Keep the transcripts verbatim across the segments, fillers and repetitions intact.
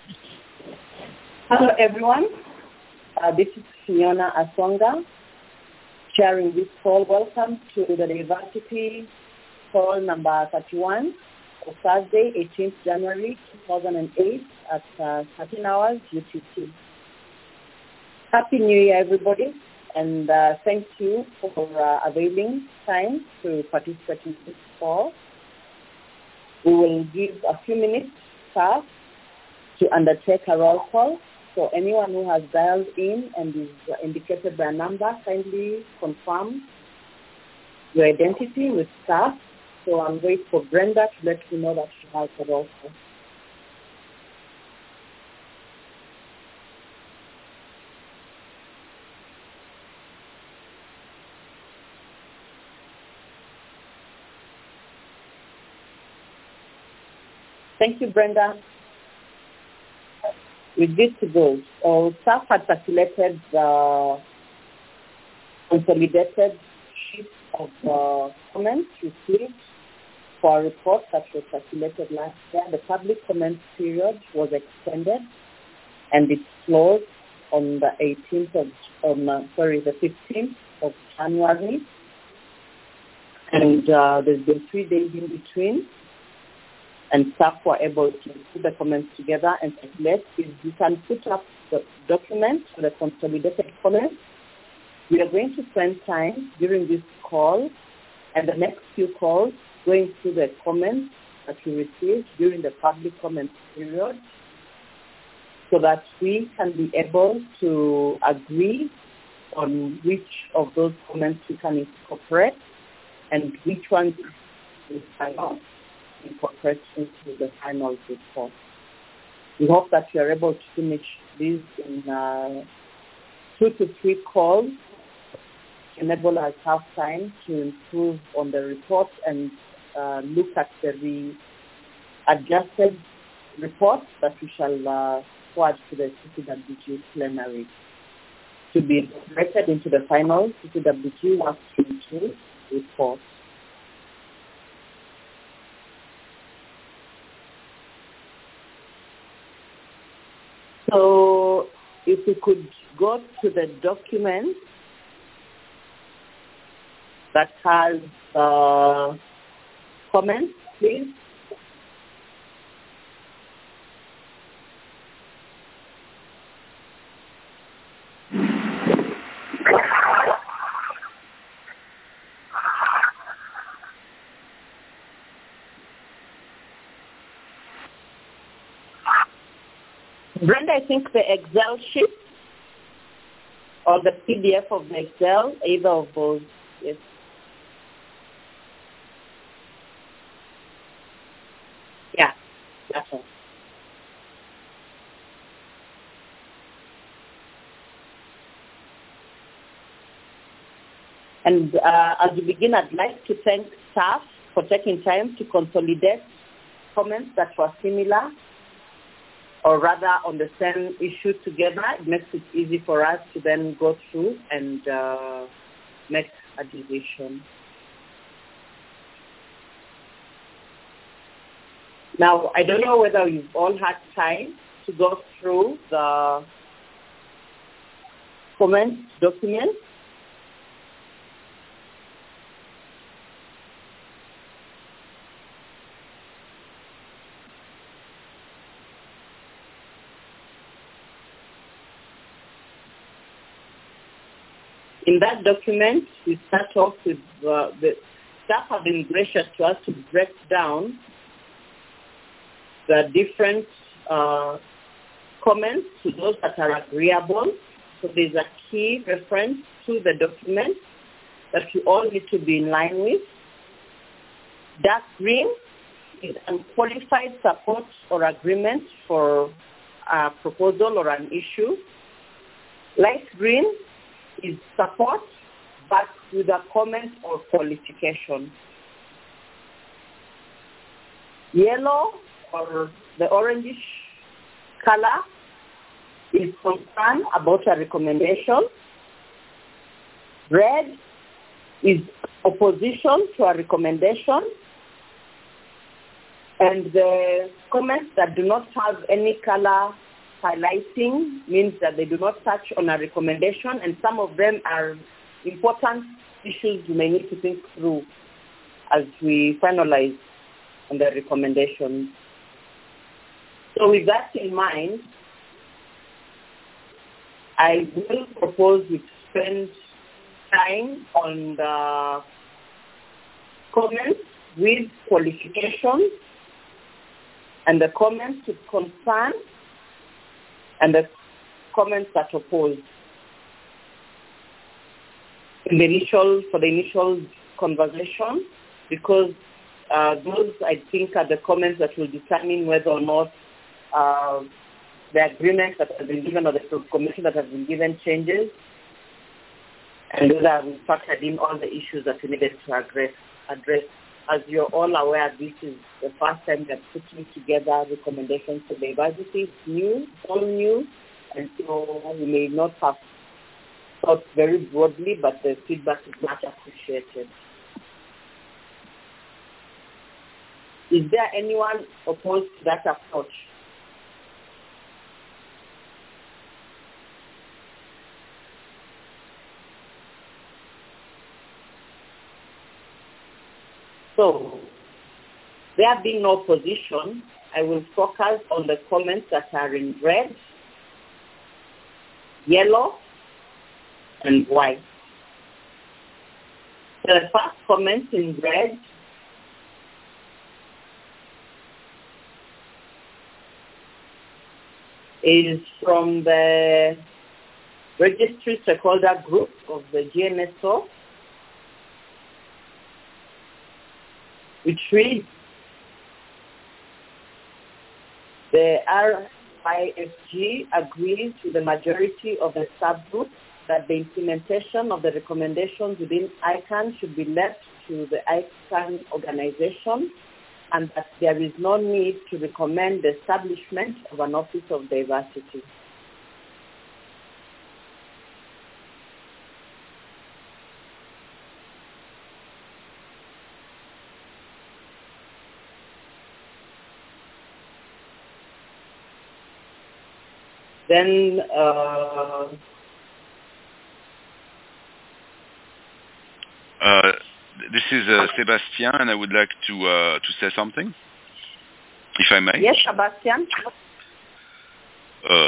Hello, everyone. Uh, this is Fiona Asonga, chairing this call. Welcome to the Diversity call number thirty-one for Thursday, eighteenth January two thousand eight at uh, thirteen hours U T C. Happy New Year, everybody, and uh, thank you for uh, availing time to participate in this call. We will give a few minutes staff to undertake a roll call. So anyone who has dialed in and is indicated by a number, kindly confirm your identity with staff. So I'll wait for Brenda to let you know that she has a roll call. Thank you, Brenda. We're good to go. So staff had circulated the consolidated sheet of uh, comments received for a report that was circulated last year. The public comment period was extended, and it closed on the eighteenth of, um, uh, sorry, the fifteenth of January. And uh, there's been three days in between, and staff were able to put the comments together and circulate. If you can put up the documents for the consolidated comments, we are going to spend time during this call and the next few calls going through the comments that we received during the public comment period so that we can be able to agree on which of those comments we can incorporate and which ones we cannot incorporate into the final report. We hope that you are able to finish this in uh, two to three calls to enable us have time to improve on the report and uh, look at the re-adjusted report that we shall uh, forward to the C C W G plenary to be incorporated into the final C C W G one three two report. So if we could go to the document that has uh, comments, please. Brenda, I think the Excel sheet or the P D F of the Excel, either of those, yes. Yeah, that's all. And uh, as we begin, I'd like to thank staff for taking time to consolidate comments that were similar or rather on the same issue together. It makes it easy for us to then go through and uh, make a decision. Now, I don't know whether you've all had time to go through the comments document. In that document, we start off with uh, the staff have been gracious to us to break down the different uh, comments to those that are agreeable. So there's a key reference to the document that you all need to be in line with. Dark green is unqualified support or agreement for a proposal or an issue. Light green is support, but with a comment or qualification. Yellow, or the orangish color, is concern about a recommendation. Red is opposition to a recommendation. And the comments that do not have any color highlighting means that they do not touch on a recommendation, and some of them are important issues you may need to think through as we finalize on the recommendations. So with that in mind, I will propose we spend time on the comments with qualifications and the comments with concern and the comments that oppose in the initial, for the initial conversation, because uh, those, I think, are the comments that will determine whether or not uh, the agreement that has been given or the commission that has been given changes, and whether we factored in all the issues that we needed to address. address. As you're all aware, this is the first time that putting together recommendations for diversity. It's new, all new, and so we may not have thought very broadly, but the feedback is much appreciated. Is there anyone opposed to that approach? So, there being no opposition, I will focus on the comments that are in red, yellow, and white. So the first comment in red is from the registry stakeholder group of the G N S O, which reads, the R I F G agrees with the majority of the subgroup that the implementation of the recommendations within I CAN should be left to the I CAN organization, and that there is no need to recommend the establishment of an Office of Diversity. Then uh, uh, this is uh, Sébastien, and I would like to uh, to say something, if I may. Yes, Sébastien. Uh,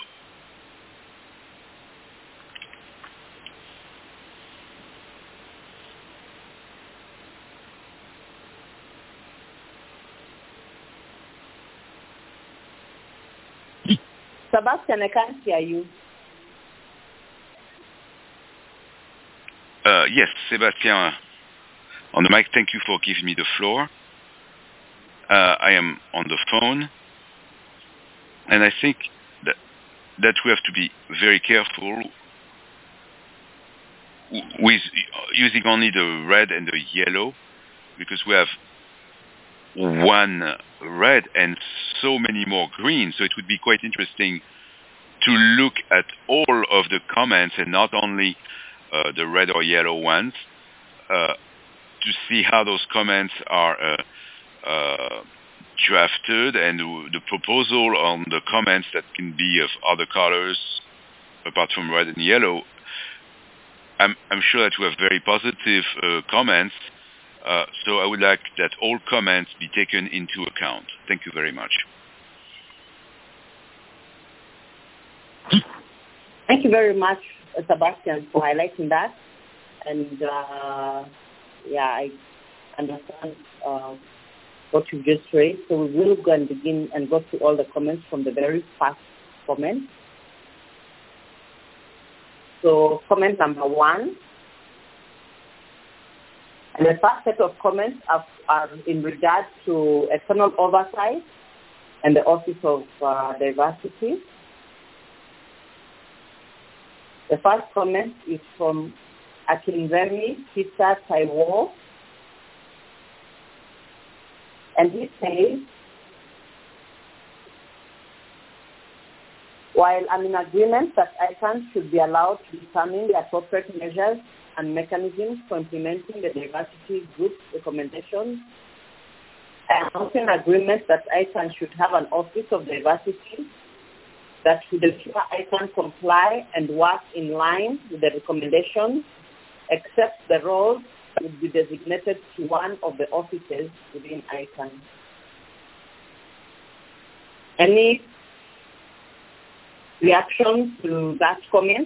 Sebastian, I can't hear you. Uh, yes, Sébastien, on the mic. Thank you for giving me the floor. Uh, I am on the phone, and I think that that we have to be very careful with using only the red and the yellow, because we have one red and so many more green, so it would be quite interesting to look at all of the comments and not only uh, the red or yellow ones, uh, to see how those comments are uh, uh, drafted, and the proposal on the comments that can be of other colors apart from red and yellow. I'm, I'm sure that we have very positive uh, comments, Uh, so I would like that all comments be taken into account. Thank you very much. Thank you very much, Sebastian, for highlighting that. And uh, yeah, I understand uh, what you just raised. So we will go and begin and go through all the comments from the very first comment. So comment number one. And the first set of comments are, are in regard to external oversight and the Office of uh, Diversity. The first comment is from Akinzemi Peter Taiwo, and he says, while I'm in agreement that I CAN should be allowed to determine the appropriate measures and mechanisms for implementing the diversity group recommendations, announcing agreement that ICANN should have an Office of Diversity that should ensure ICANN comply and work in line with the recommendations, except the roles would be designated to one of the offices within ICANN. Any reaction to that comment?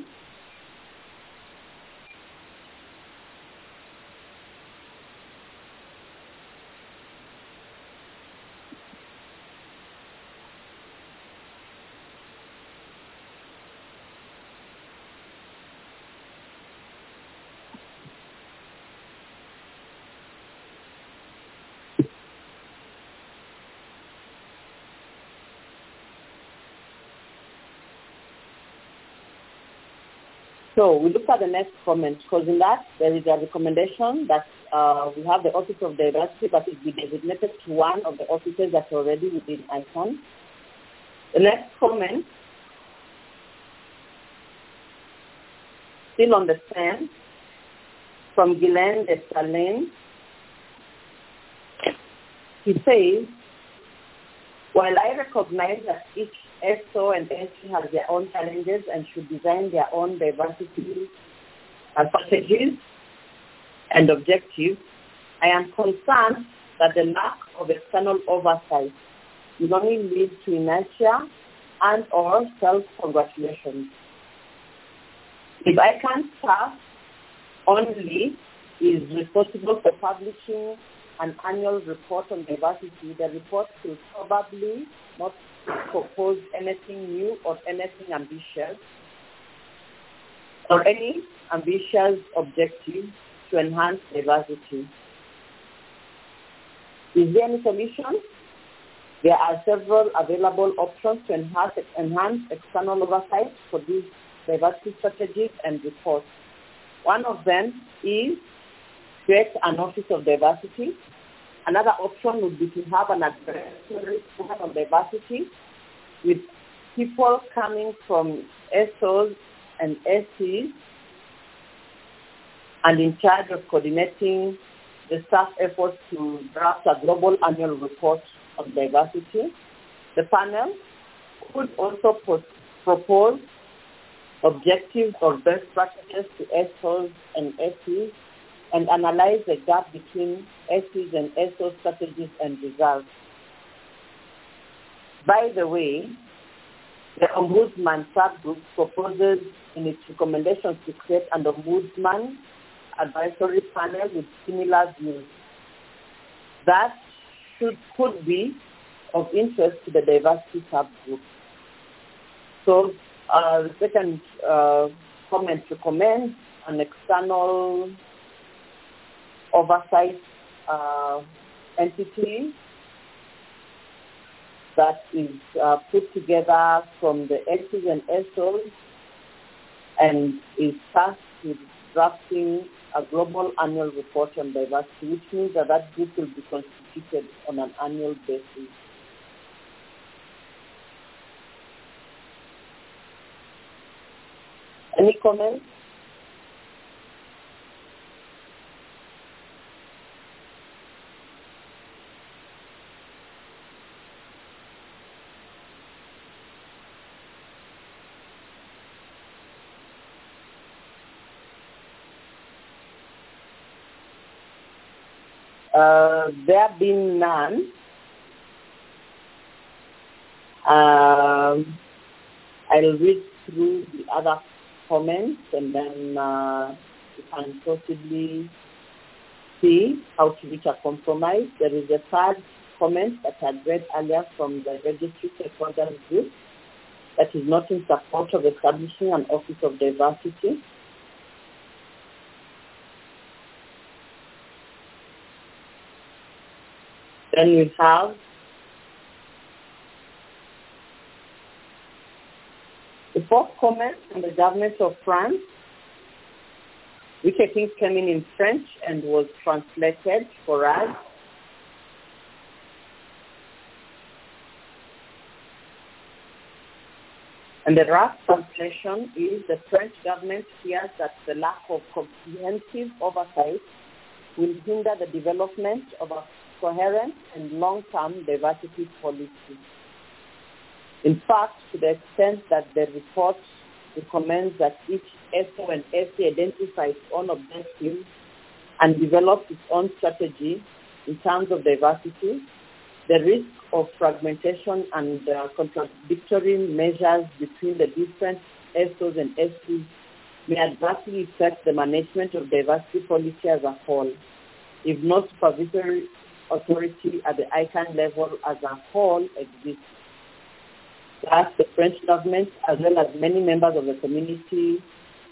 So we look at the next comment, because in that there is a recommendation that uh, we have the Office of Diversity, but it be designated to one of the offices that's already within ICANN. The next comment, still on the same, from Guylaine Dessalines. He says, while I recognize that each S O and S C has their own challenges and should design their own diversity strategies and objectives, I am concerned that the lack of external oversight will only lead to inertia and or self-congratulations. If ICANN staff only is responsible for publishing an annual report on diversity, the report will probably not propose anything new or anything ambitious or any ambitious objective to enhance diversity. Is there any solution? There are several available options to enhance, enhance external oversight for these diversity strategies and reports. One of them is create an Office of Diversity. Another option would be to have an advisory program on diversity with people coming from S Os and S Cs and in charge of coordinating the staff efforts to draft a global annual report on diversity. The panel could also put, propose objectives or best practices to S Os and S Cs and analyze the gap between S Cs and S O strategies and results. By the way, the Ombudsman subgroup proposes in its recommendations to create an Ombudsman advisory panel with similar views. That should, could be of interest to the diversity subgroup. So uh, the second uh, comment recommends an external oversight uh, entity that is uh, put together from the S Cs and S Os and is tasked with drafting a global annual report on diversity, which means that that group will be constituted on an annual basis. Any comments? Uh, there have been none. Um, I'll read through the other comments and then uh, you can possibly see how to reach a compromise. There is a third comment that I read earlier from the registry stakeholders group that is not in support of establishing an Office of Diversity. Then we have the fourth comment from the government of France, which I think came in in French and was translated for us. And the rough translation is the French government fears that the lack of comprehensive oversight will hinder the development of a coherent and long-term diversity policy. In fact, to the extent that the report recommends that each S O and S C identify its own objectives and develops its own strategy in terms of diversity, the risk of fragmentation and uh, contradictory measures between the different S Os and S Cs may adversely affect the management of diversity policy as a whole, if no supervisory authority at the I CAN level as a whole exists. Thus, the French government, as well as many members of the community,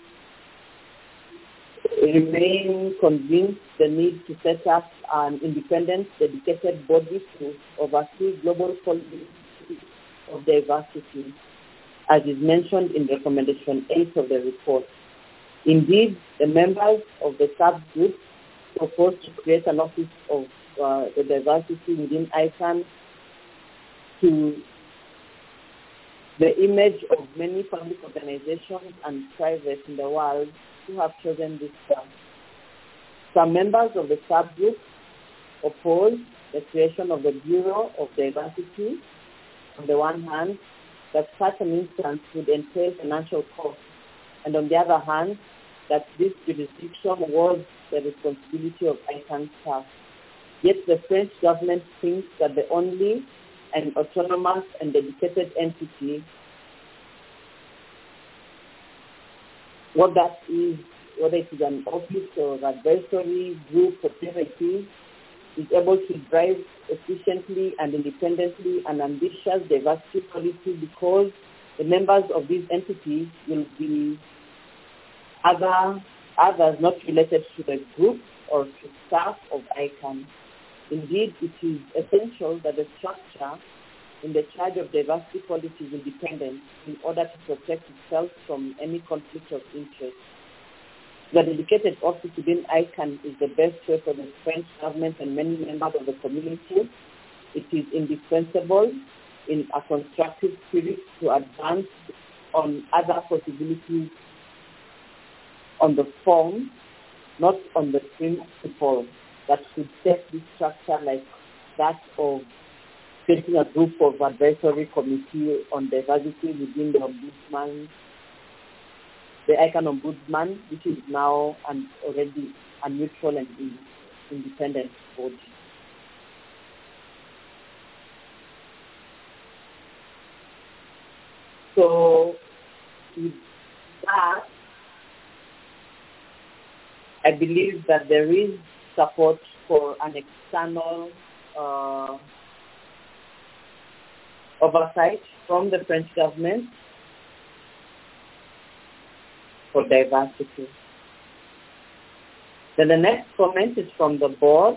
remain convinced the need to set up an independent, dedicated body to oversee global policy of diversity, as is mentioned in Recommendation eight of the report. Indeed, the members of the subgroup propose to create an office of uh, the diversity within I CAN to the image of many public organizations and private in the world who have chosen this path. Some members of the subgroup oppose the creation of the Bureau of Diversity on the one hand, that such an instance would entail financial costs, and on the other hand, that this jurisdiction was the responsibility of I CAN staff. Yet the French government thinks that the only an autonomous and dedicated entity, what that is, whether it is an office or an advisory group, whatever it is, is able to drive efficiently and independently an ambitious diversity policy because the members of these entities will be other, others not related to the group or to staff of I CAN. Indeed, it is essential that the structure in the charge of diversity policy is independent in order to protect itself from any conflict of interest. The dedicated office within I CAN is the best way for the French government and many members of the community. It is indispensable in a constructive spirit to advance on other possibilities on the form, not on the principle, that could set this structure like that of creating a group of advisory committee on diversity within the ombudsman, the I CAN ombudsman, which is now an already a neutral and independent body. So with that, I believe that there is support for an external uh, oversight from the French government for diversity. Then the next comment is from the board,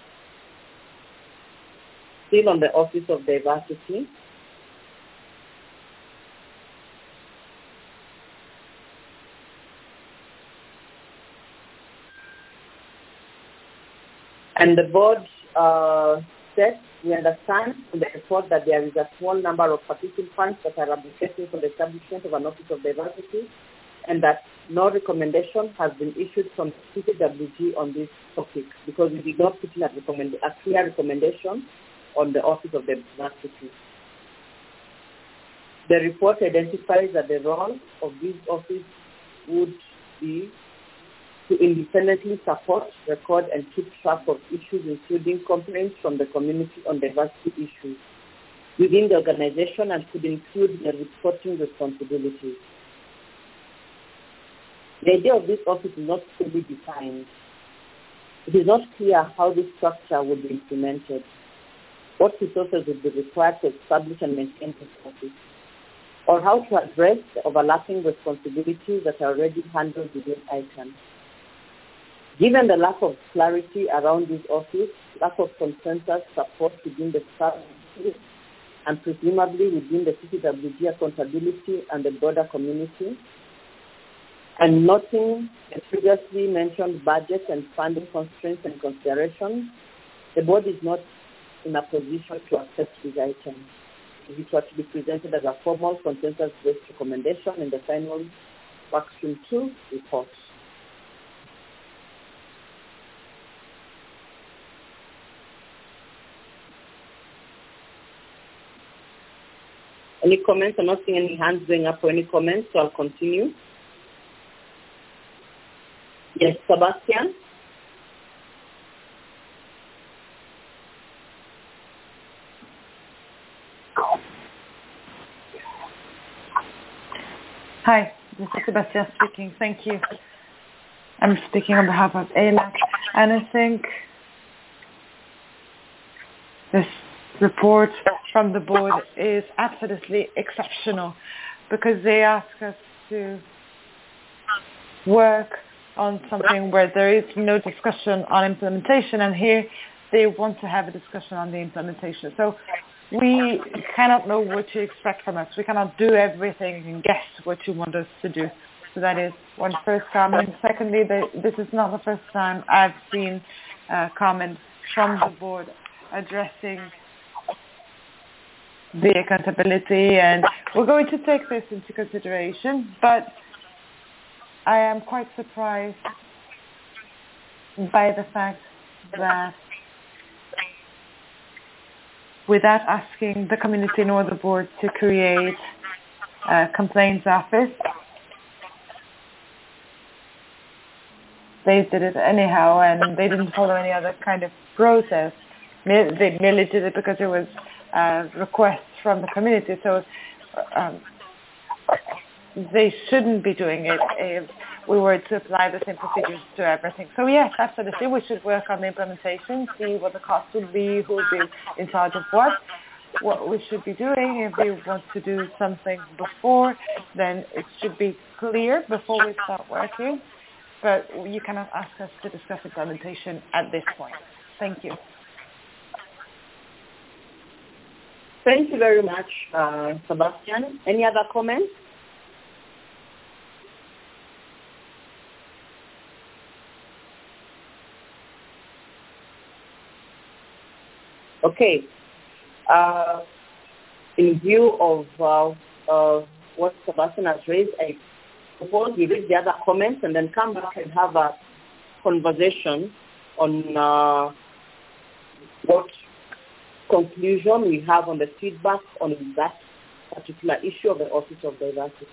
still on the Office of Diversity. And the board uh, said, we understand in the report that there is a small number of participants that are advocating for the establishment of an Office of Diversity, and that no recommendation has been issued from C P W G on this topic because we did not put in a, recommend, a clear recommendation on the Office of Diversity. The report identifies that the role of this office would be to independently support, record, and keep track of issues, including complaints from the community on diversity issues within the organization, and could include the reporting responsibilities. The idea of this office is not fully defined. It is not clear how this structure would be implemented, what resources would be required to establish and maintain this office, or how to address the overlapping responsibilities that are already handled within I CAN. Given the lack of clarity around this office, lack of consensus support within the staff, and presumably within the C P W G accountability and the broader community, and noting the previously mentioned budget and funding constraints and considerations, the board is not in a position to accept these items. It was to be presented as a formal consensus-based recommendation in the final Workstream two report. Any comments? I'm not seeing any hands going up for any comments, so I'll continue. Yes, Sebastian? Hi, this is Sebastian speaking. Thank you. I'm speaking on behalf of A L A C, and I think this report from the board is absolutely exceptional because they ask us to work on something where there is no discussion on implementation, and here they want to have a discussion on the implementation. So we cannot know what you expect from us. We cannot do everything and guess what you want us to do. So that is one first comment. Secondly, the, this is not the first time I've seen a comment from the board addressing the accountability, and we're going to take this into consideration, but I am quite surprised by the fact that without asking the community nor the board to create a complaints office, they did it anyhow, and they didn't follow any other kind of process. They merely did it because it was a request from the community, so um, they shouldn't be doing it if we were to apply the same procedures to everything. So yes, absolutely, we should work on the implementation, see what the cost would be, who would be in charge of what. What we should be doing, if we want to do something before, then it should be clear before we start working. But you cannot ask us to discuss implementation at this point. Thank you. Thank you very much, uh, Sebastian. Any other comments? Okay. Uh, in view of uh, uh, what Sebastian has raised, I suppose we read the other comments and then come back and have a conversation on uh, what conclusion we have on the feedback on that particular issue of the Office of Diversity.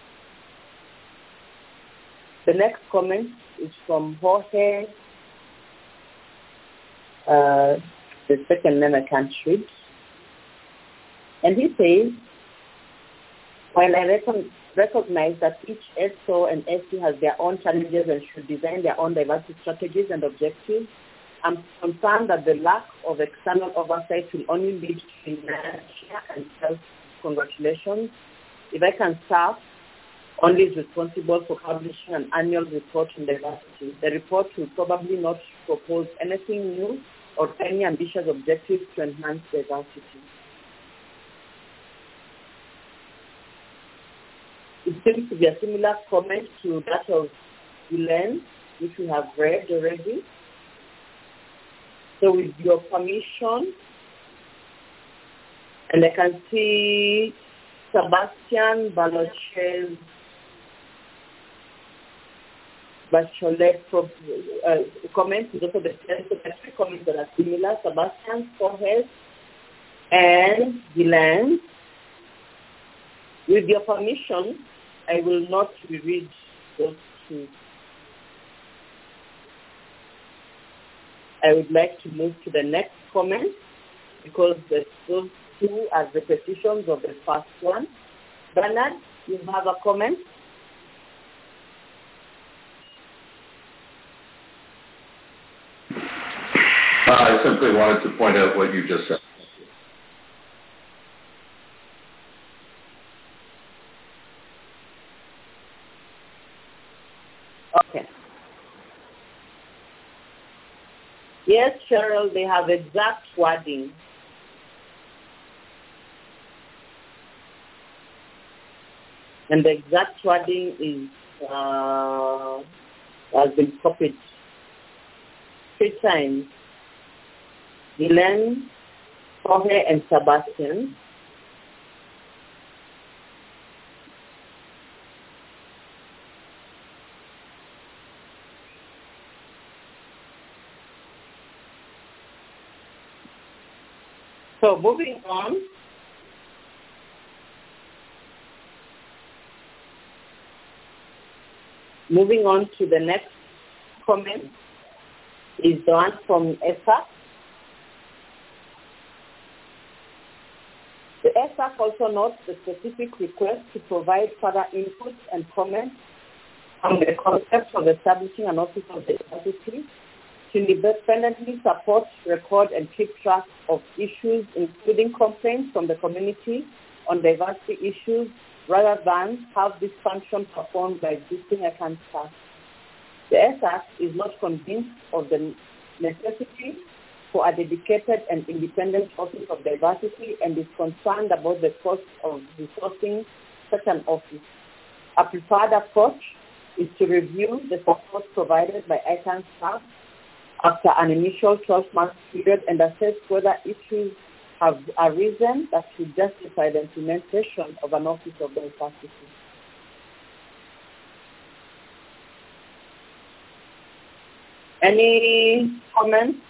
The next comment is from Jorge. Uh, the second name I can't read. And he says, while I reckon, recognize that each S O and S C has their own challenges and should design their own diversity strategies and objectives, I'm concerned that the lack of external oversight will only lead to inertia and self-congratulations. If I can start, only is responsible for publishing an annual report on diversity. The report will probably not propose anything new or any ambitious objectives to enhance diversity. It seems to be a similar comment to that of Guylaine, which we have read already. So with your permission, and I can see Sebastian Balochez Bachelet uh, comments is also the same, so the three comments that are similar, Sebastian, Jorge, and Guylaine. With your permission, I will not reread those two. I would like to move to the next comment because the, those two are repetitions of the first one. Bernard, you have a comment? Uh, I simply wanted to point out what you just said. Okay. Yes, Cheryl, they have exact wording. And the exact wording is uh, has been copied three times. Guylaine, Jorge, and Sebastian. So moving on, moving on to the next comment is the one from E S A C. The E S A C also notes the specific request to provide further input and comments on the concept of establishing an office of diversity to independently support, record, and keep track of issues, including complaints from the community on diversity issues, rather than have this function performed by existing I CAN staff. The E S A C is not convinced of the necessity for a dedicated and independent office of diversity and is concerned about the cost of resourcing such an office. A preferred approach is to review the support provided by I CAN staff after an initial twelve-month period and assess whether issues have arisen that should justify the implementation of an office of diversity. Any comments?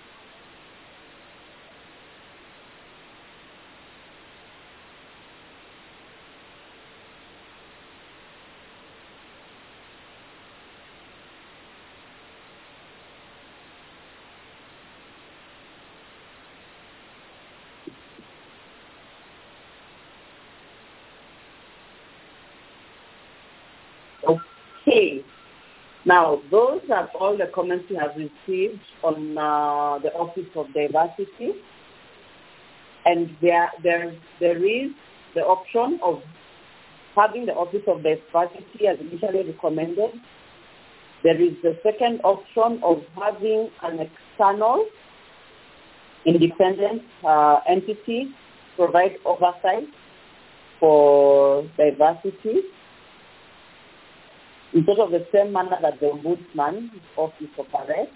Okay. Now, those are all the comments we have received on uh, the Office of Diversity. And there, there, there is the option of having the Office of Diversity as initially recommended. There is the second option of having an external independent uh, entity provide oversight for diversity in sort of the same manner that the Ombudsman office operates.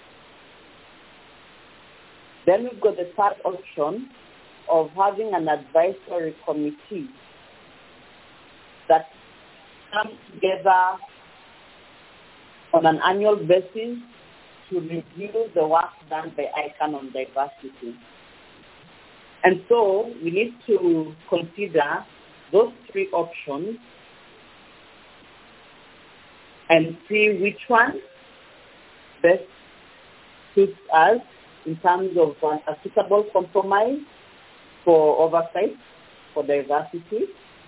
Then we've got the third option of having an advisory committee that comes together on an annual basis to review the work done by I CAN on diversity. And so we need to consider those three options and see which one best suits us in terms of a suitable compromise for oversight for diversity.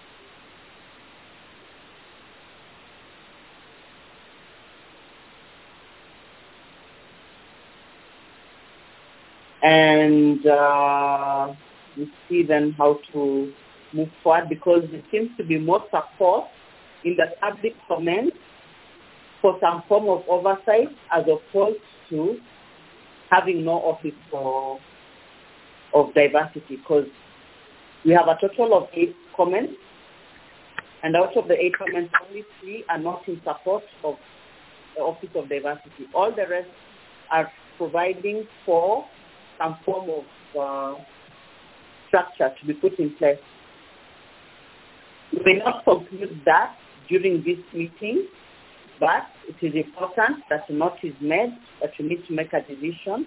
And uh, we see then how to move forward, because there seems to be more support in the public comment for some form of oversight as opposed to having no office for of diversity, because we have a total of eight comments, and out of the eight comments, only three are not in support of the Office of Diversity. All the rest are providing for some form of uh, structure to be put in place. We may not conclude that during this meeting, but it is important that a note is made that you need to make a decision.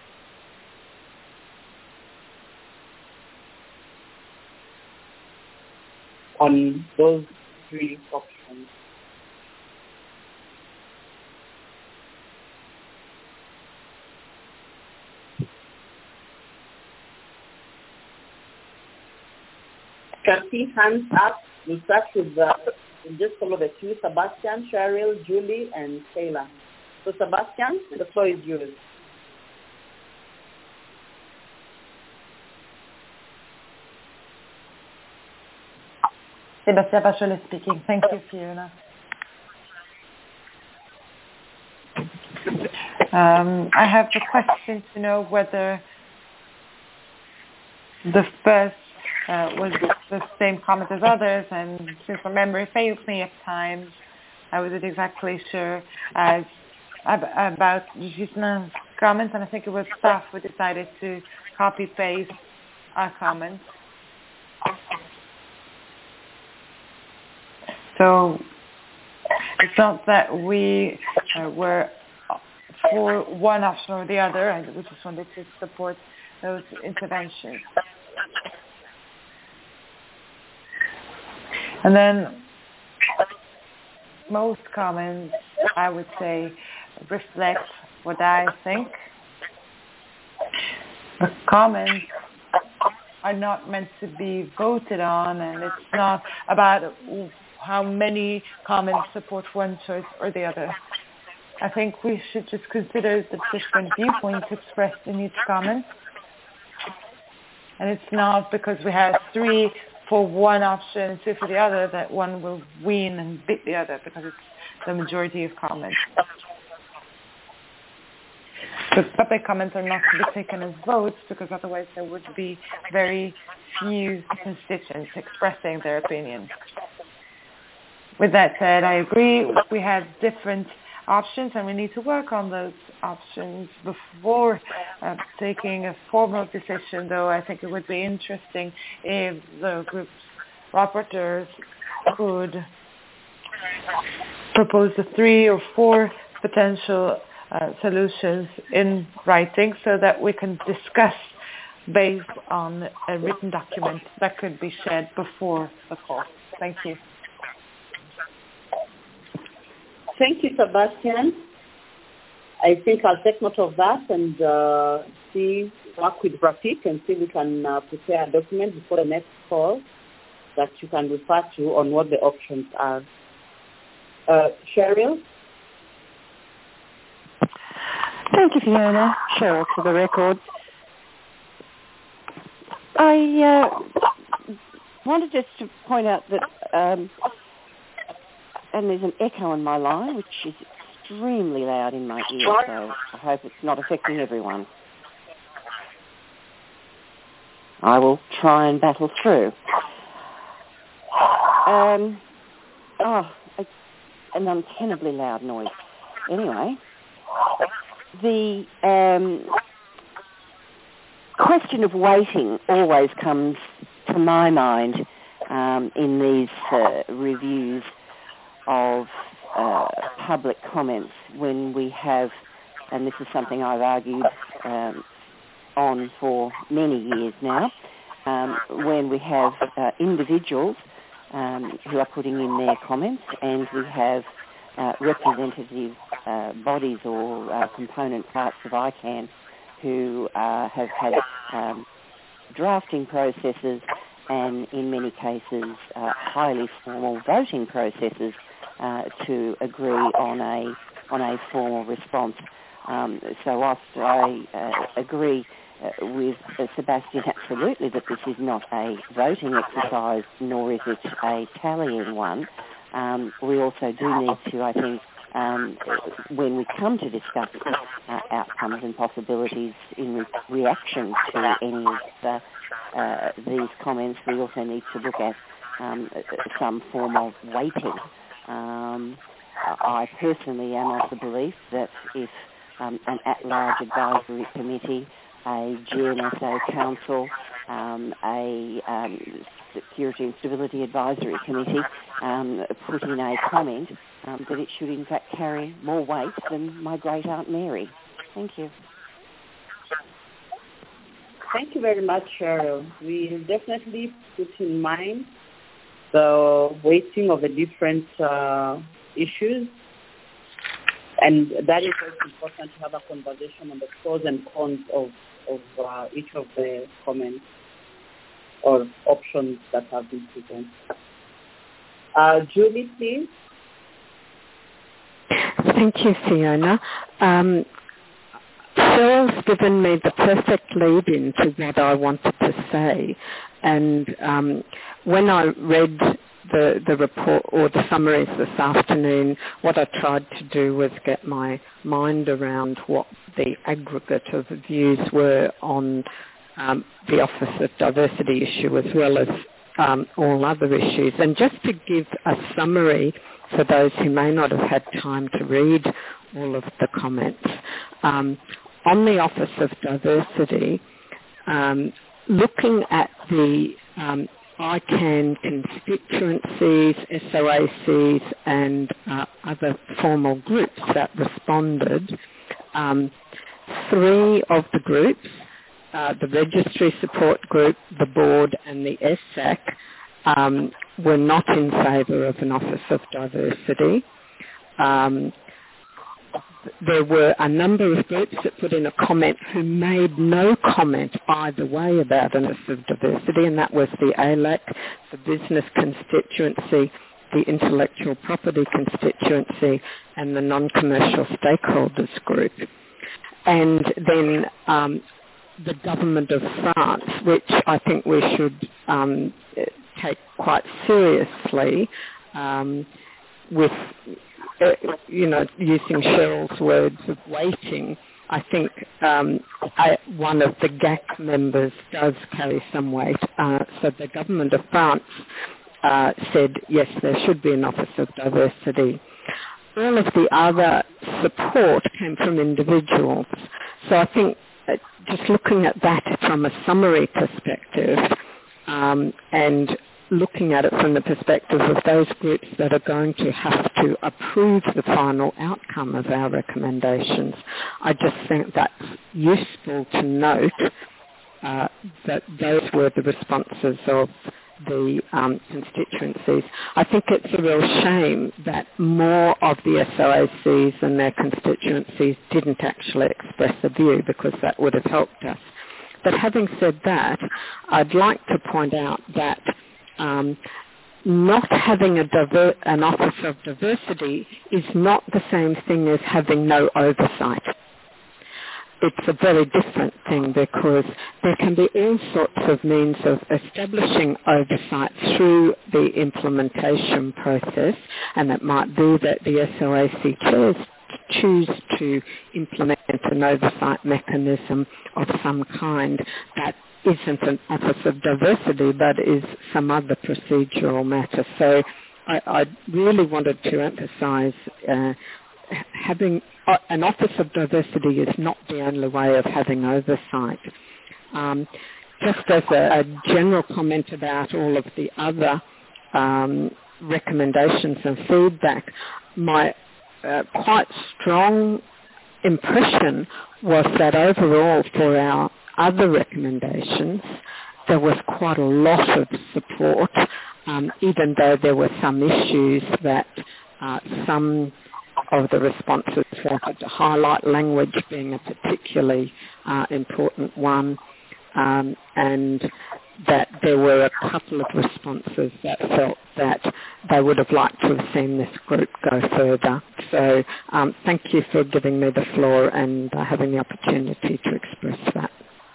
On those three options. Can see hands up. We'll start with the, we'll just follow the two, Sebastian, Cheryl, Julie, and Taylor. So Sebastian, the floor is yours. Sebastian Bacholi speaking. Thank you, Fiona. Um, I have a question to know whether the first uh, was the same comment as others, and since my memory fails me at times, I wasn't exactly sure as ab- about Gislain's comments, and I think it was staff who decided to copy-paste our comments. So it's not that we uh, were for one option or the other, and we just wanted to support those interventions. And then most comments I would say, reflect what I think. The comments are not meant to be voted on, and it's not about how many comments support one choice or the other. I think we should just consider the different viewpoints expressed in each comment. And it's not because we have three for one option and two for the other that one will win and beat the other, because it's the majority of comments. The public comments are not to be taken as votes, because otherwise there would be very few constituents expressing their opinion. With that said, I agree. We have different options, and we need to work on those options before uh, taking a formal decision, though I think it would be interesting if the group's rapporteurs could propose the three or four potential uh, solutions in writing so that we can discuss based on a written document that could be shared before the call. Thank you. Thank you, Sebastian. I think I'll take note of that and uh, see, work with Rafik and see if we can uh, prepare a document before the next call that you can refer to on what the options are. Uh, Cheryl? Thank you, Fiona. Cheryl for the record. I uh, wanted just to point out that um, and there's an echo in my line, which is extremely loud in my ear, so I hope it's not affecting everyone. I will try and battle through. Um, oh, a, an untenably loud noise. Anyway, the um, question of waiting always comes to my mind um, in these uh, reviews of uh, public comments when we have, and this is something I've argued um, on for many years now, um, when we have uh, individuals um, who are putting in their comments, and we have uh, representative uh, bodies or uh, component parts of I CAN who uh, have had um, drafting processes and in many cases uh, highly formal voting processes uh, to agree on a on a formal response. Um, so whilst I uh, agree uh, with uh, Sebastian absolutely that this is not a voting exercise, nor is it a tallying one, um, we also do need to, I think, um, when we come to discuss uh, outcomes and possibilities in re- reaction to any of the, uh, these comments, we also need to look at um, some form of weighting. Um, I personally am of the belief that if um, an at-large advisory committee, a G N S O council, um, a um, Security and Stability Advisory Committee um, put in a comment, um, that it should in fact carry more weight than my great Aunt Mary. Thank you. Thank you very much, Cheryl. We'll definitely put in mind the weighting of the different uh, issues, and that is very important to have a conversation on the pros and cons of, of uh, each of the comments or options that have been presented. Uh, Julie, please. Thank you, Fiona. Um, Cheryl's given me the perfect lead-in to what I wanted to say, and um, when I read the, the report or the summaries this afternoon, what I tried to do was get my mind around what the aggregate of views were on um, the Office of Diversity issue as well as um, all other issues. And just to give a summary for those who may not have had time to read all of the comments, um, on the Office of Diversity, um, looking at the um, I CAN constituencies, S O A Cs and uh, other formal groups that responded, um, three of the groups, uh, the Registry Support Group, the Board and the S A C, um, were not in favour of an Office of Diversity. Um, there were a number of groups that put in a comment who made no comment either way about an office of diversity, and that was the A L E C, the business constituency, the intellectual property constituency, and the non-commercial stakeholders group. And then um, the government of France, which I think we should um, take quite seriously, um, with, uh, you know, using Cheryl's words of weighting. I think um, I, one of the G A C members does carry some weight. Uh, so the government of France uh, said, yes, there should be an Office of Diversity. All of the other support came from individuals. So I think uh, just looking at that from a summary perspective um, and looking at it from the perspective of those groups that are going to have to approve the final outcome of our recommendations, I just think that's useful to note uh, that those were the responses of the um, constituencies. I think it's a real shame that more of the S O A Cs and their constituencies didn't actually express a view, because that would have helped us. But having said that, I'd like to point out that Um, not having a diver- an Office of Diversity is not the same thing as having no oversight. It's a very different thing, because there can be all sorts of means of establishing oversight through the implementation process, and it might be that the S O A C chairs choose to implement an oversight mechanism of some kind that isn't an Office of Diversity, but is some other procedural matter. So I, I really wanted to emphasise uh, having uh, an Office of Diversity is not the only way of having oversight. Um, just as a, a general comment about all of the other um, recommendations and feedback, my uh, quite strong impression was that overall for our other recommendations, there was quite a lot of support, um, even though there were some issues that uh, some of the responses wanted to highlight, language being a particularly uh, important one, um, and that there were a couple of responses that felt that they would have liked to have seen this group go further. So um, thank you for giving me the floor and uh, having the opportunity to express that.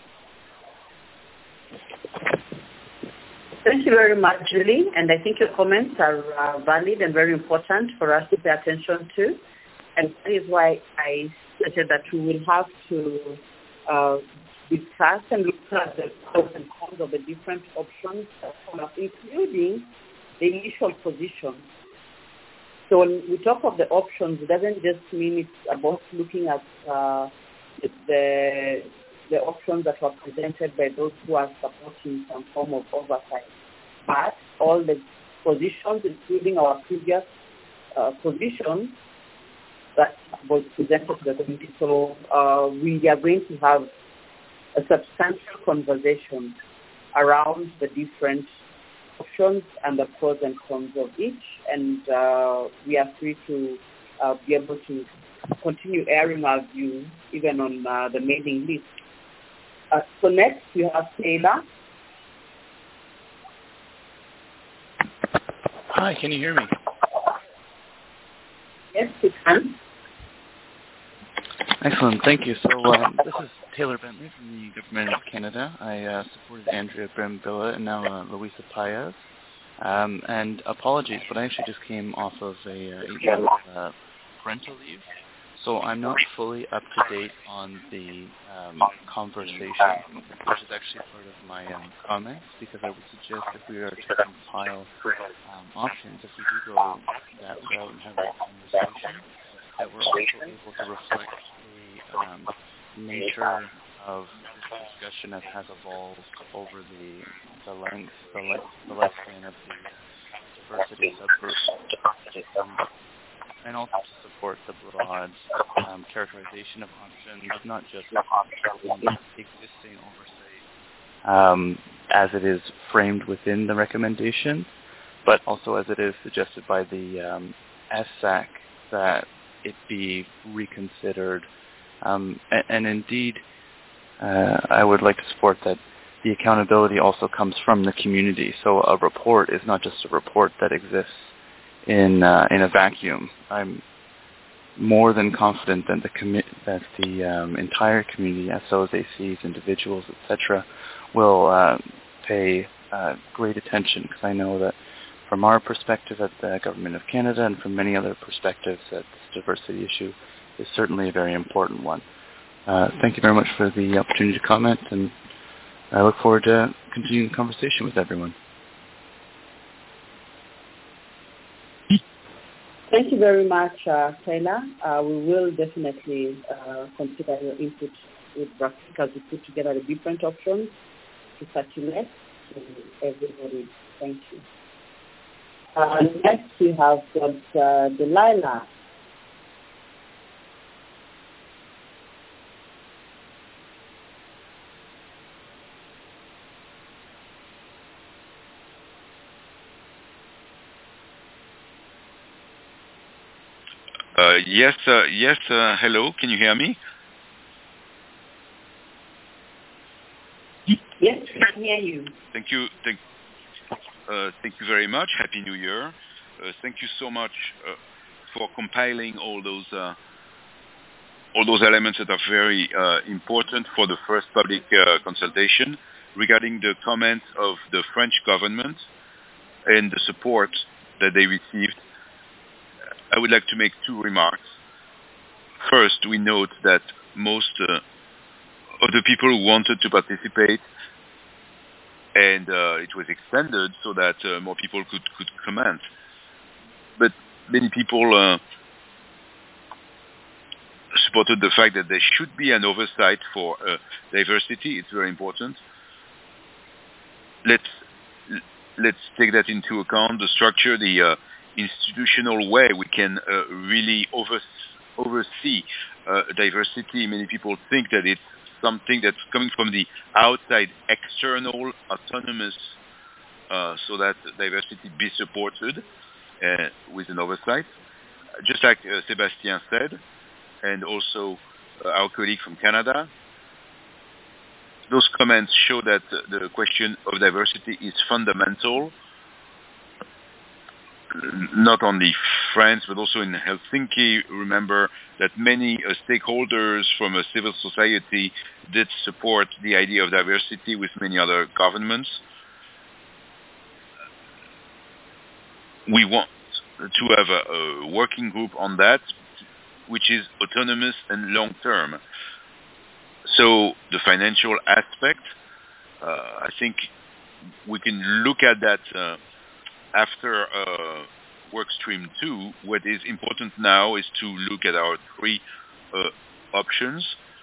Thank you very much, Julie, and I think your comments are uh, valid and very important for us to pay attention to, and that is why I stated that we will have to uh, discuss and look at the pros and cons of the different options that come up, including the initial position. So when we talk of the options, it doesn't just mean it's about looking at uh, the the options that were presented by those who are supporting some form of oversight, but all the positions, including our previous uh, position that was presented to the committee. So uh, we are going to have a substantial conversation around the different options and the pros and cons of each, and uh, we are free to uh, be able to continue airing our views even on uh, the mailing list. Uh, so next we have Taylor. Hi, can you hear me? Yes, we can. Excellent, thank you. So um, this is Taylor Bentley from the Government of Canada. I uh, supported Andrea Brambilla and now uh, Luisa Paez. Um, and apologies, but I actually just came off of a uh, eight-month uh, parental leave. So I'm not fully up to date on the um, conversation, which is actually part of my um, comments, because I would suggest if we are to compile um, options, if we do go that route and have that conversation, that we're also able to reflect the um, nature of this discussion that has evolved over the the length, the, length, the lifespan of the diversity subgroup. Um, and also to support the broad um, characterization of options, not just the existing oversight um, as it is framed within the recommendation, but also as it is suggested by the um, S S A C that it be reconsidered. Um, and, and indeed, uh, I would like to support that the accountability also comes from the community. So a report is not just a report that exists in uh, in a vacuum. I'm more than confident that the commi- that the um, entire community, S Os, A Cs, individuals, et cetera, will uh, pay uh, great attention, because I know that from our perspective at the Government of Canada and from many other perspectives, that this diversity issue is certainly a very important one. Uh, thank you very much for the opportunity to comment, and I look forward to continuing the conversation with everyone. Thank you very much, uh, Taylor. Uh, we will definitely uh, consider your input with Brastic as we put together the different options to circulate to everybody. Thank you. Uh, next, we have got uh, Delilah. Uh, yes, uh, yes. Uh, hello, can you hear me? Yes, we can hear you. Thank you. Thank, uh, thank you very much. Happy New Year. Uh, thank you so much uh, for compiling all those uh, all those elements that are very uh, important for the first public uh, consultation regarding the comments of the French government and the support that they received. I would like to make two remarks. First, we note that most uh, of the people who wanted to participate, and uh, it was extended so that uh, more people could, could comment. But many people uh, supported the fact that there should be an oversight for uh, diversity. It's very important. Let's let's take that into account. The structure, the uh, institutional way we can uh, really over, oversee uh, diversity. Many people think that it's something that's coming from the outside, external, autonomous, uh, so that diversity be supported uh, with an oversight. Just like uh, Sébastien said, and also uh, our colleague from Canada, those comments show that uh, the question of diversity is fundamental, not only France, but also in Helsinki. Remember that many uh, stakeholders from a civil society did support the idea of diversity with many other governments. We want to have a, a working group on that, which is autonomous and long-term. So the financial aspect, uh, I think we can look at that uh, after uh, work stream two. What is important now is to look at our three uh, options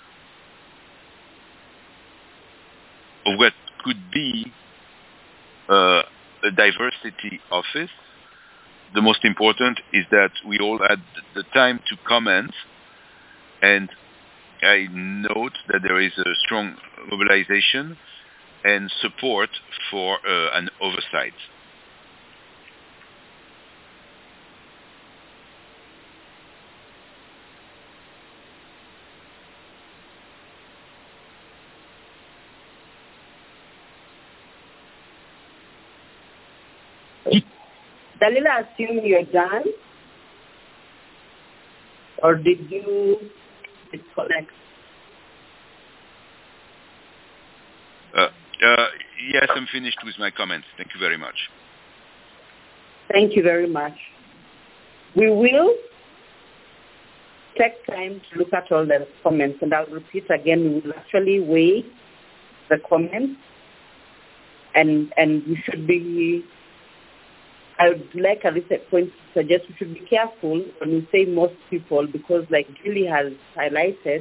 of what could be uh, a diversity office. The most important is that we all had the time to comment, and I note that there is a strong mobilization and support for uh, an oversight. Dalila, assume you're done, or did you disconnect? Uh, uh, yes, I'm finished with my comments. Thank you very much. Thank you very much. We will take time to look at all the comments, and I'll repeat again, we will actually weigh the comments, and and we should be, I would like at this point to suggest we should be careful when we say most people, because like Julie has highlighted,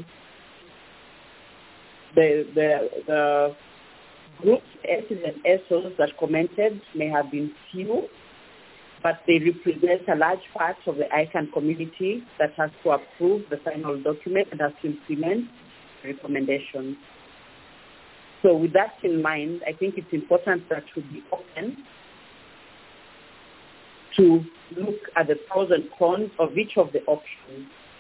the the the groups, S Cs and S Os that commented may have been few, but they represent a large part of the I CAN community that has to approve the final document and has to implement recommendations. So with that in mind, I think it's important that we be open to look at the pros and cons of each of the options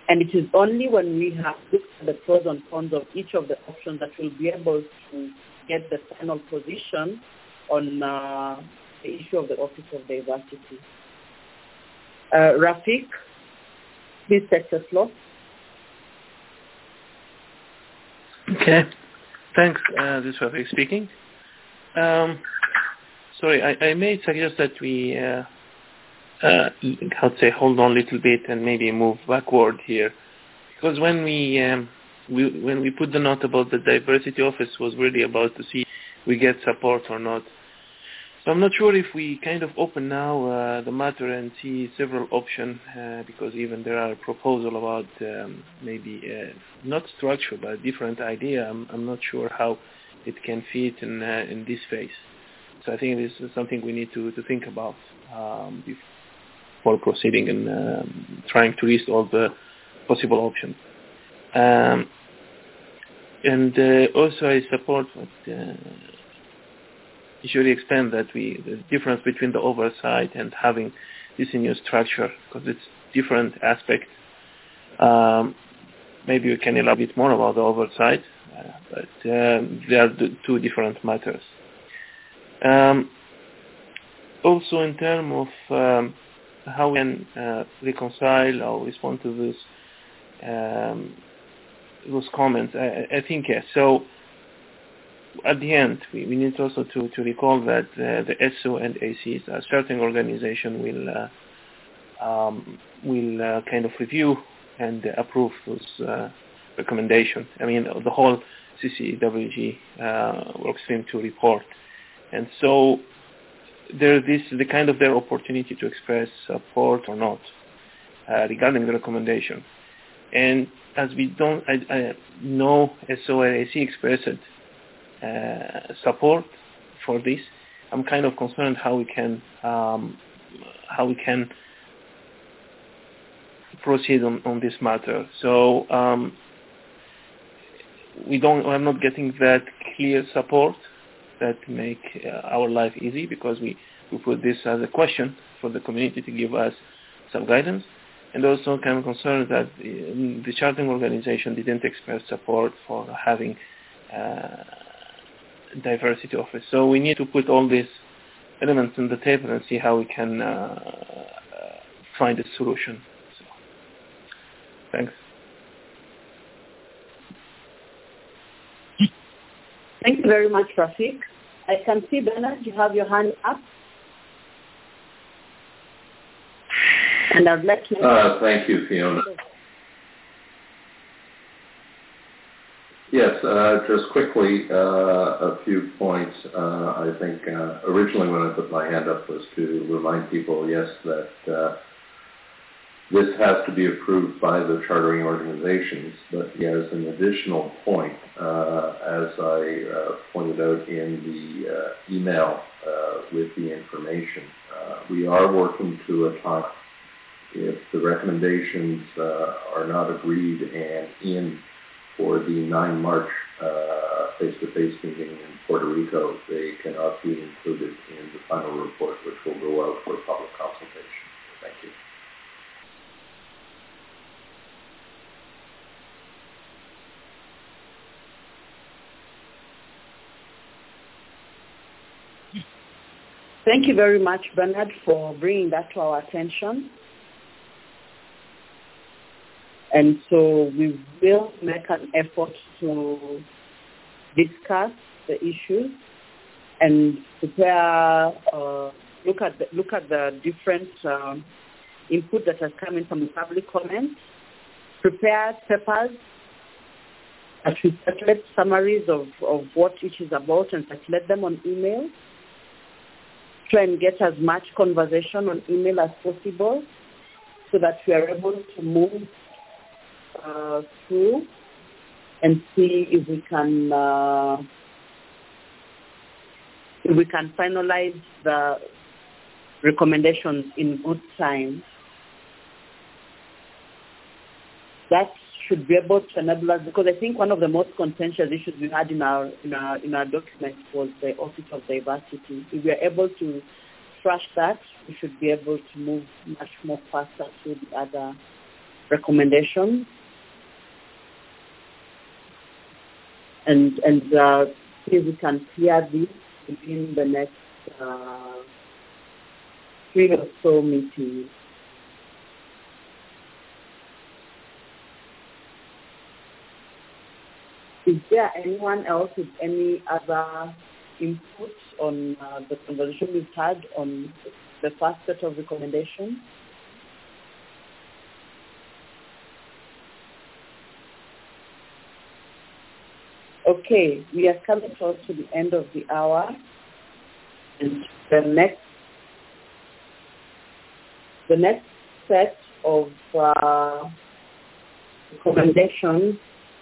And it is only when we have looked at the pros and cons of each of the options that we'll be able to get the final position on uh, the issue of the Office of Diversity. Uh, Rafiq, please take the floor. Okay, thanks. Uh, this is Rafiq speaking. Um, sorry, I, I may suggest that we, uh, uh, how to say, hold on a little bit and maybe move backward here, because when we, um, we when we put the note about the diversity office was really about to see if we get support or not. So I'm not sure if we kind of open now uh, the matter and see several options, uh, because even there are proposals about um, maybe uh, not structure but different idea. I'm, I'm not sure how it can fit in uh, in this phase. So I think this is something we need to, to think about um, before proceeding and um, trying to list all the possible options. Um, and uh, also I support what uh, usually explained, that we the difference between the oversight and having this new structure, because it's different aspects. Um, maybe we can elaborate more about the oversight, uh, but um, they are the two different matters. Um, also, in terms of um, how we can uh, reconcile or respond to this, um, those comments, I, I think yes. So. At the end, we, we need also to, to recall that uh, the S O and A Cs, a certain organization, will uh, um, will uh, kind of review and uh, approve those uh, recommendations. I mean, the whole C C W G uh, workstream to report, and so there this the kind of their opportunity to express support or not uh, regarding the recommendation. And as we don't, I, I know S O and A C expressed Uh, support for this, I'm kind of concerned how we can um, how we can proceed on, on this matter. So um, we don't. I'm not getting that clear support that make uh, our life easy, because we, we put this as a question for the community to give us some guidance, and also kind of concerned that the, the chartering organization didn't express support for having Uh, diversity office. So we need to put all these elements on the table and see how we can uh, uh, find a solution. So, thanks. Thank you very much, Rafiq. I can see, Bernard, you have your hand up. And I'd like to... Uh, thank you, Fiona. Yes, uh, just quickly, uh, a few points. Uh, I think uh, originally when I put my hand up was to remind people, yes, that uh, this has to be approved by the chartering organizations, but yeah, as an additional point, uh, as I uh, pointed out in the uh, email uh, with the information, uh, we are working to a time. If the recommendations uh, are not agreed and in for the nine March uh, face-to-face meeting in Puerto Rico, they cannot be included in the final report, which will go out for public consultation. Thank you. Thank you very much, Bernard, for bringing that to our attention. And so we will make an effort to discuss the issues and prepare, uh, look at the, look at the different um, input that has come in from the public comments, prepare papers that will circulate summaries of, of what each is about and circulate them on email. Try and get as much conversation on email as possible so that we are able to move Uh, through and see if we can uh, if we can finalize the recommendations in good time. That should be able to enable us, because I think one of the most contentious issues we had in our in our in our document was the Office of Diversity. If we are able to thrash that, we should be able to move much more faster through the other recommendations. And, and uh, see if we can clear this within the next uh, three or so meetings. Is there anyone else with any other input on uh, the conversation we've had on the first set of recommendations? Okay, we are coming close to the end of the hour, and the next, the next set of uh, recommendations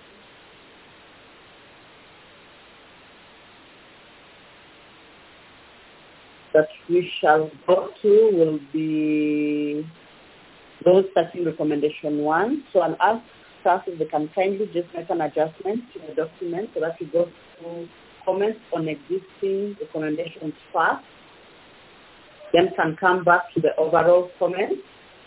that we shall go to will be those starting recommendation one. So I'll ask staff if they can kindly just make an adjustment to the document so that we go through comments on existing recommendations first, then can come back to the overall comments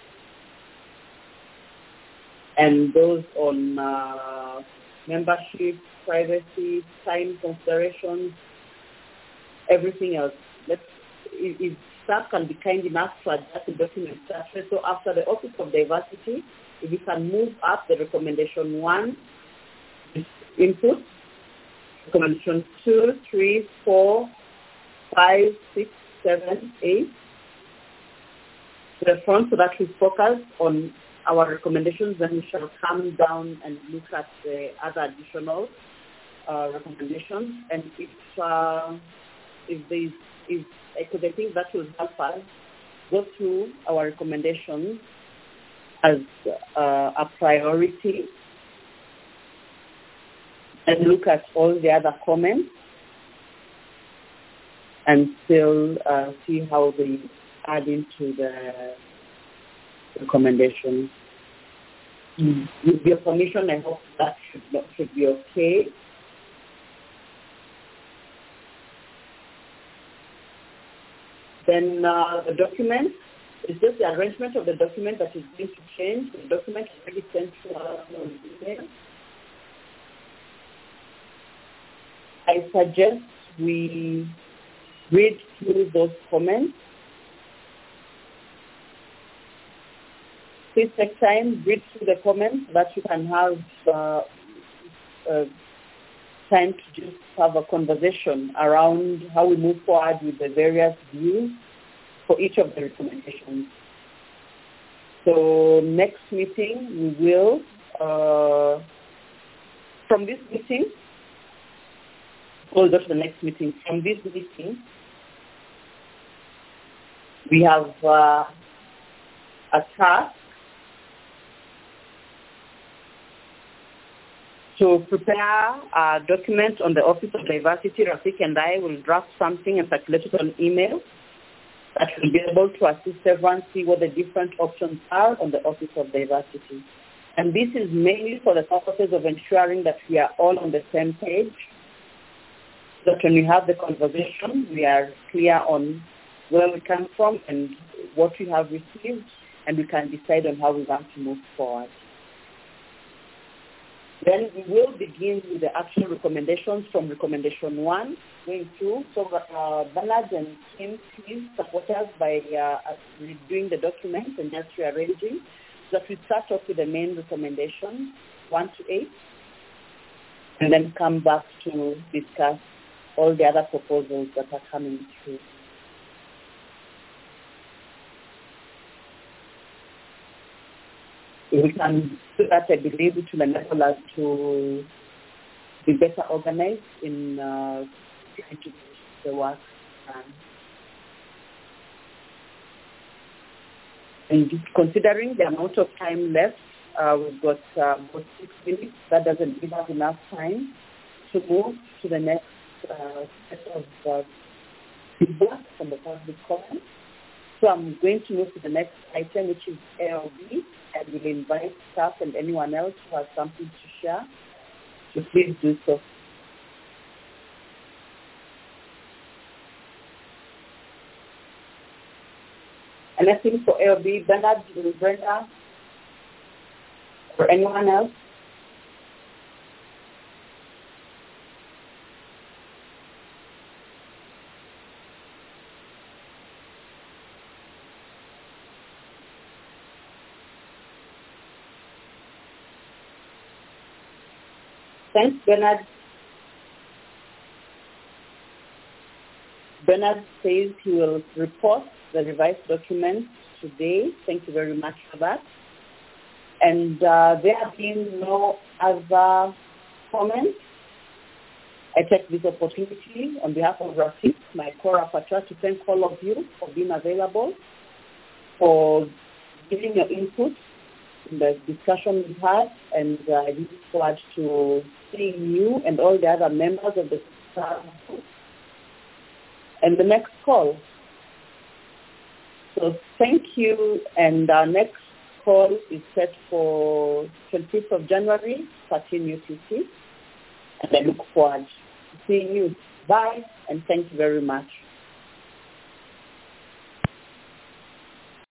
and those on uh, membership, privacy, time considerations, everything else. Let's If, if staff can be kind enough to adjust the document structure, so after the Office of Diversity, if we can move up the recommendation one input, recommendation two, three, four, five, six, seven, eight, to the front so that we focus on our recommendations, then we shall come down and look at the other additional uh, recommendations. And if, uh, if there is Is, because I think that will help us go through our recommendations as uh, a priority and look at all the other comments and still uh, see how they add into the recommendations. Mm. With your permission, I hope that should, not, should be okay. Then uh, the document, it's just the arrangement of the document that is going to change. The document is already sent to us on email. I suggest we read through those comments. Please take time, read through the comments so that you can have uh, uh, time to just have a conversation around how we move forward with the various views for each of the recommendations. So next meeting, we will, uh, from this meeting, we'll go to the next meeting. From this meeting, we have uh, a task to prepare a document on the Office of Diversity. Rafik and I will draft something and circulate it on email that will be able to assist everyone see what the different options are on the Office of Diversity. And this is mainly for the purposes of ensuring that we are all on the same page, so that when we have the conversation, we are clear on where we come from and what we have received, and we can decide on how we want to move forward. Then we will begin with the actual recommendations from recommendation one going through. So uh, Bernard and Kim, please support us by uh, redoing the document and just rearranging, so that we start off with the main recommendations, one to eight, and then come back to discuss all the other proposals that are coming through. We can do that, I believe, it will enable us to be better organized in uh, trying to do the work. Um, and considering the amount of time left, uh, we've got uh, about six minutes. That doesn't give us enough time to move to the next uh, set of uh, feedback from the public comment. So I'm going to move to the next item, which is A L B, and we'll invite staff and anyone else who has something to share to please do so. And I think for A L B, Bernard, Brenda, For anyone else? Thanks, Bernard. Bernard says he will report the revised document today. Thank you very much for that. And uh, there have been no other comments. I take this opportunity on behalf of Rafik, my co-rapporteur, to thank all of you for being available, for giving your input in the discussion we've had, and uh, I look forward to seeing you and all the other members of the group and the next call. So thank you, and our next call is set for twenty-fifth of January, thirteen U T C, and I look forward to seeing you. Bye, and thank you very much.